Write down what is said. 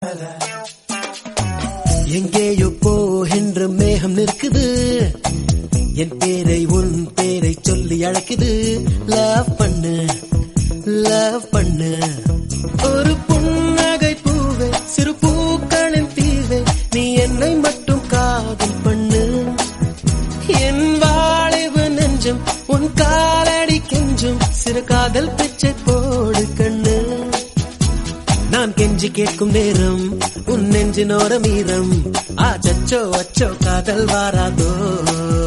எங்கேயோ போகின்ற மேகம் நிற்குது, என் பேரை உன் பேரை சொல்லி அழைக்குது. லவ் பண்ணு லவ் பண்ணு, ஒரு புன்னகை பூவே சிறு பூக்களின் தீவே, நீ என்னை மட்டும் காதல் பண்ணு. என் வாலிப நெஞ்சம் உன் காலடி கெஞ்சும், சிறு காதல் பிச்சை போடு கண்ணு. நான் கெஞ்சி கேட்கும் நேரம் உன் நெஞ்சினோர மீறம், ஆச்சோ அச்சோ காதல் வாராதோ.